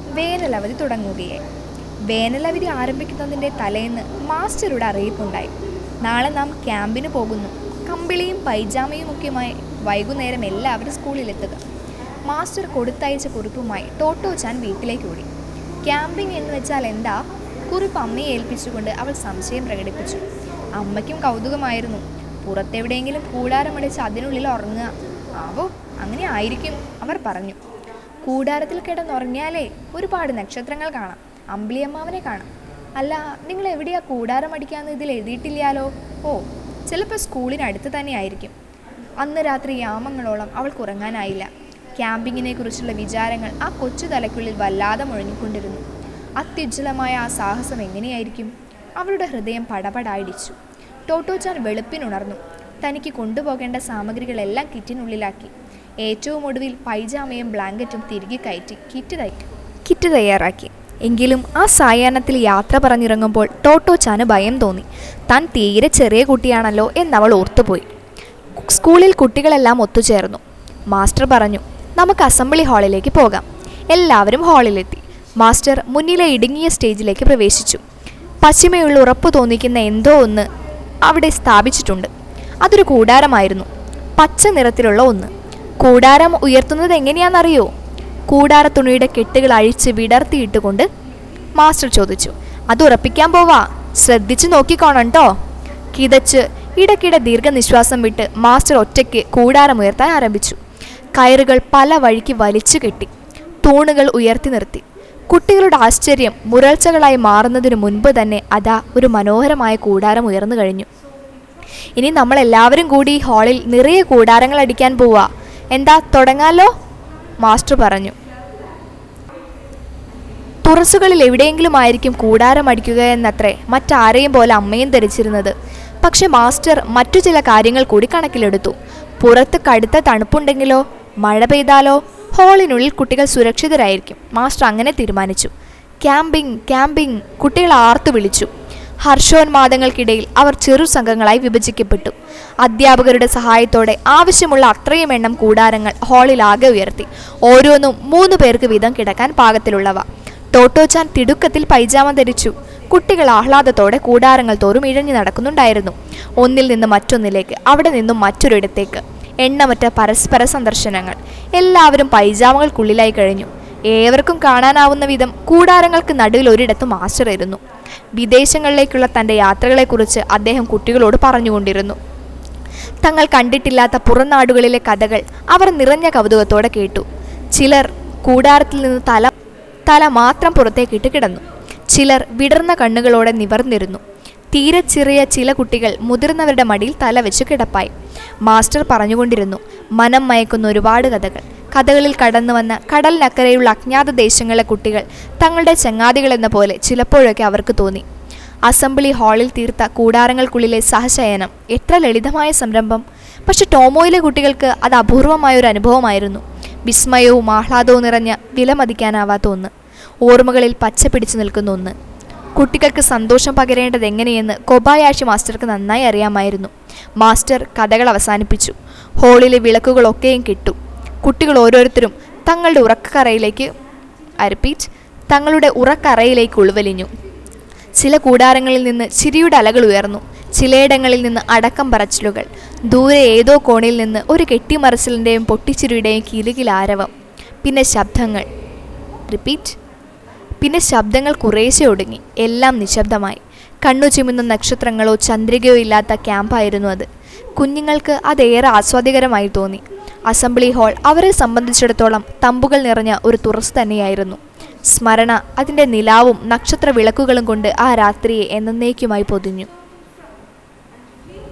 വേനലവധി തുടങ്ങുകയായി. വേനലവധി ആരംഭിക്കുന്നതിൻ്റെ തലേന്ന് മാസ്റ്ററുടെ അറിയിപ്പുണ്ടായി. നാളെ നാം ക്യാമ്പിന് പോകുന്നു. കമ്പിളിയും പൈജാമയുമൊക്കെയുമായി വൈകുന്നേരം എല്ലാവരും സ്കൂളിലെത്തുക. മാസ്റ്റർ കൊടുത്തയച്ച കുറിപ്പുമായി ടോട്ടോ ചാൻ വീട്ടിലേക്ക് ഓടി. ക്യാമ്പിംഗ് എന്ന് വെച്ചാൽ എന്താ? കുറിപ്പ് അമ്മയെ ഏൽപ്പിച്ചുകൊണ്ട് അവൾ സംശയം പ്രകടിപ്പിച്ചു. അമ്മയ്ക്കും കൗതുകമായിരുന്നു. പുറത്തെവിടെയെങ്കിലും കൂടാരമടിച്ച് അതിനുള്ളിൽ ഉറങ്ങുക. ആവോ, അങ്ങനെ ആയിരിക്കും, അവർ പറഞ്ഞു. കൂടാരത്തിൽ കിടന്നുറങ്ങിയാലേ ഒരുപാട് നക്ഷത്രങ്ങൾ കാണാം, അമ്പിളിയമ്മാവനെ കാണാം. അല്ല, നിങ്ങൾ എവിടെയാ കൂടാരം അടിക്കാമെന്ന് ഇതിൽ എഴുതിയിട്ടില്ലാലോ? ഓ, ചിലപ്പോൾ സ്കൂളിനടുത്ത് തന്നെ ആയിരിക്കും. അന്ന് രാത്രി യാമങ്ങളോളം അവൾക്ക് ഉറങ്ങാനായില്ല. ക്യാമ്പിങ്ങിനെ കുറിച്ചുള്ള വിചാരങ്ങൾ ആ കൊച്ചു തലയ്ക്കുള്ളിൽ വല്ലാതെ മുഴങ്ങിക്കൊണ്ടിരുന്നു. അത്യുജ്വലമായ ആ സാഹസം എങ്ങനെയായിരിക്കും? അവളുടെ ഹൃദയം പടപടായിടിച്ചു. ടോട്ടോ ചാൻ വെളുപ്പിനുണർന്നു. തനിക്ക് കൊണ്ടുപോകേണ്ട സാമഗ്രികളെല്ലാം കിറ്റിനുള്ളിലാക്കി. ഏറ്റവും ഒടുവിൽ പൈജാമയും ബ്ലാങ്കറ്റും തിരികെ കയറ്റി കിറ്റ് തയ്യാറാക്കി. എങ്കിലും ആ സായാഹ്നത്തിൽ യാത്ര പറഞ്ഞിറങ്ങുമ്പോൾ ടോട്ടോ ചാന് ഭയം തോന്നി. താൻ തീരെ ചെറിയ കുട്ടിയാണല്ലോ എന്നവൾ ഓർത്തുപോയി. സ്കൂളിൽ കുട്ടികളെല്ലാം ഒത്തുചേർന്നു. മാസ്റ്റർ പറഞ്ഞു, നമുക്ക് അസംബ്ലി ഹാളിലേക്ക് പോകാം. എല്ലാവരും ഹാളിലെത്തി. മാസ്റ്റർ മുന്നിലെ ഇടുങ്ങിയ സ്റ്റേജിലേക്ക് പ്രവേശിച്ചു. പശ്ചിമയുള്ള ഉറപ്പ് തോന്നിക്കുന്ന എന്തോ ഒന്ന് അവിടെ സ്ഥാപിച്ചിട്ടുണ്ട്. അതൊരു കൂടാരമായിരുന്നു, പച്ച നിറത്തിലുള്ള ഒന്ന്. കൂടാരം ഉയർത്തുന്നത് എങ്ങനെയാണെന്നറിയോ? കൂടാരത്തുണിയുടെ കെട്ടുകൾ അഴിച്ച് വിടർത്തിയിട്ടുകൊണ്ട് മാസ്റ്റർ ചോദിച്ചു. അത് ഉറപ്പിക്കാൻ പോവാ, ശ്രദ്ധിച്ചു നോക്കിക്കോണം കേട്ടോ. കിതച്ച് ഇടയ്ക്കിടെ ദീർഘനിശ്വാസം വിട്ട് മാസ്റ്റർ ഒറ്റയ്ക്ക് കൂടാരമുയർത്താൻ ആരംഭിച്ചു. കയറുകൾ പല വഴിക്ക് വലിച്ചു കെട്ടി, തൂണുകൾ ഉയർത്തി നിർത്തി. കുട്ടികളുടെ ആശ്ചര്യം മുരൾച്ചകളായി മാറുന്നതിനു മുൻപ് തന്നെ അതാ ഒരു മനോഹരമായ കൂടാരം ഉയർന്നു കഴിഞ്ഞു. ഇനി നമ്മളെല്ലാവരും കൂടി ഹാളിൽ നിറയെ കൂടാരങ്ങൾ അടിക്കാൻ പോവാ. എന്താ, തുടങ്ങാലോ? മാസ്റ്റർ പറഞ്ഞു. തുറസുകളിൽ എവിടെയെങ്കിലും ആയിരിക്കും കൂടാരം അടിക്കുക എന്നത്രേ മറ്റാരെയും പോലെ അമ്മയും ധരിച്ചിരുന്നത്. പക്ഷെ മാസ്റ്റർ മറ്റു ചില കാര്യങ്ങൾ കൂടി കണക്കിലെടുത്തു. പുറത്ത് കടുത്ത തണുപ്പുണ്ടെങ്കിലോ, മഴ പെയ്താലോ ഹാളിനുള്ളിൽ കുട്ടികൾ സുരക്ഷിതരായിരിക്കും. മാസ്റ്റർ അങ്ങനെ തീരുമാനിച്ചു. ക്യാമ്പിംഗ് ക്യാമ്പിംഗ്, കുട്ടികൾ ആർത്തു വിളിച്ചു. ഹർഷോന്മാദങ്ങൾക്കിടയിൽ അവർ ചെറു സംഘങ്ങളായി വിഭജിക്കപ്പെട്ടു. അധ്യാപകരുടെ സഹായത്തോടെ ആവശ്യമുള്ള അത്രയും എണ്ണം കൂടാരങ്ങൾ ഹാളിലാകെ ഉയർത്തി. ഓരോന്നും 3 പേർക്ക് വീതം കിടക്കാൻ പാകത്തിലുള്ളവ. ടോട്ടോ ചാൻ തിടുക്കത്തിൽ പൈജാമ ധരിച്ചു. കുട്ടികൾ ആഹ്ലാദത്തോടെ കൂടാരങ്ങൾ തോറും ഇഴഞ്ഞു നടക്കുന്നുണ്ടായിരുന്നു. ഒന്നിൽ നിന്ന് മറ്റൊന്നിലേക്ക്, അവിടെ നിന്നും മറ്റൊരിടത്തേക്ക്. എണ്ണമറ്റ പരസ്പര സന്ദർശനങ്ങൾ. എല്ലാവരും പൈജാമകൾക്കുള്ളിലായി കഴിഞ്ഞു. ഏവർക്കും കാണാനാവുന്ന വിധം കൂടാരങ്ങൾക്ക് നടുവിൽ ഒരിടത്ത് മാസ്റ്റർ ഇരുന്നു. വിദേശങ്ങളിലേക്കുള്ള തൻ്റെ യാത്രകളെക്കുറിച്ച് അദ്ദേഹം കുട്ടികളോട് പറഞ്ഞുകൊണ്ടിരുന്നു. തങ്ങൾ കണ്ടിട്ടില്ലാത്ത പുറംനാടുകളിലെ കഥകൾ അവർ നിറഞ്ഞ കൗതുകത്തോടെ കേട്ടു. ചിലർ കൂടാരത്തിൽ നിന്ന് തല മാത്രം പുറത്തേക്കിട്ട് കിടന്നു. ചിലർ വിടർന്ന കണ്ണുകളോടെ നിവർന്നിരുന്നു. തീരെ ചെറിയ ചില കുട്ടികൾ മുതിർന്നവരുടെ മടിയിൽ തല വെച്ച് കിടപ്പായി. മാസ്റ്റർ പറഞ്ഞുകൊണ്ടിരുന്നു. മനം മയക്കുന്ന ഒരുപാട് കഥകളിൽ കടന്നു വന്ന കടലിനക്കരെയുള്ള അജ്ഞാത ദേശങ്ങളിലെ കുട്ടികൾ തങ്ങളുടെ ചങ്ങാതികളെന്ന പോലെ ചിലപ്പോഴൊക്കെ അവർക്ക് തോന്നി. അസംബ്ലി ഹാളിൽ തീർത്ത കൂടാരങ്ങൾക്കുള്ളിലെ സഹശയനം എത്ര ലളിതമായ സംരംഭം! പക്ഷെ ടോമോയിലെ കുട്ടികൾക്ക് അത് അപൂർവമായൊരു അനുഭവമായിരുന്നു. വിസ്മയവും ആഹ്ലാദവും നിറഞ്ഞ വിലമതിക്കാനാവാത്ത ഒന്ന്, ഓർമ്മകളിൽ പച്ച പിടിച്ചു നിൽക്കുന്ന ഒന്ന്. കുട്ടികൾക്ക് സന്തോഷം പകരേണ്ടത് എങ്ങനെയെന്ന് കൊബായാഷി മാസ്റ്റർക്ക് നന്നായി അറിയാമായിരുന്നു. മാസ്റ്റർ കഥകൾ അവസാനിപ്പിച്ചു. ഹാളിലെ വിളക്കുകളൊക്കെയും കെട്ടു. കുട്ടികൾ ഓരോരുത്തരും തങ്ങളുടെ ഉറക്കറയിലേക്ക് ഉൾവലിഞ്ഞു. ചില കൂടാരങ്ങളിൽ നിന്ന് ചിരിയുടെ അലകൾ ഉയർന്നു. ചിലയിടങ്ങളിൽ നിന്ന് അടക്കം പറച്ചിലുകൾ. ദൂരെ ഏതോ കോണിൽ നിന്ന് ഒരു കെട്ടിമറച്ചിലിൻ്റെയും പൊട്ടിച്ചിരിയുടെയും കിലുകിലാരവം. പിന്നെ ശബ്ദങ്ങൾ കുറേശ്ശെ ഒടുങ്ങി. എല്ലാം നിശബ്ദമായി. കണ്ണു ചിമ്മുന്ന നക്ഷത്രങ്ങളോ ചന്ദ്രികയോ ഇല്ലാത്ത ക്യാമ്പായിരുന്നു അത്. കുഞ്ഞുങ്ങൾക്ക് അതേറെ ആസ്വാദികരമായി തോന്നി. അസംബ്ലി ഹാൾ അവരെ സംബന്ധിച്ചിടത്തോളം തമ്പുകൾ നിറഞ്ഞ ഒരു തുറസ് തന്നെയായിരുന്നു. സ്മരണ അതിൻ്റെ നിലാവും നക്ഷത്ര വിളക്കുകളും കൊണ്ട് ആ രാത്രിയെ എന്നേക്കുമായി പൊതിഞ്ഞു.